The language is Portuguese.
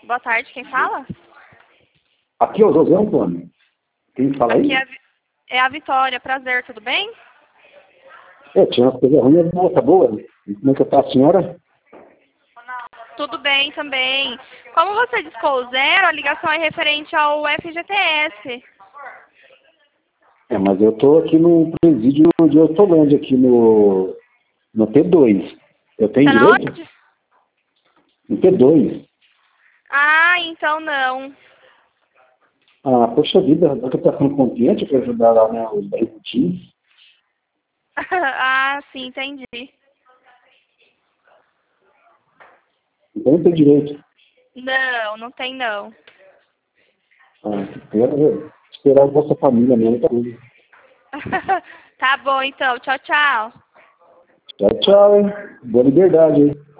Boa tarde, quem fala? Aqui é o José Antônio. Quem fala aí? Aqui é a Vitória, prazer, tudo bem? Tinha umas coisas ruins, mas tá boa. E como é que tá a senhora? Tudo bem também. Como você discou o zero, a ligação é referente ao FGTS. Mas eu tô aqui no presídio de Hortolândia, aqui no T2. Eu tenho Tá na direito? onde? No T2. Ah, então não. Ah, poxa vida, eu tô passando com cliente para ajudar lá, né, os botins. Ah, sim, entendi. Então não tem direito. Não, não tem não. Quero esperar a vossa família mesmo. Tá tudo. Tá bom, então. Tchau, tchau. Tchau, tchau, hein? Boa liberdade, hein?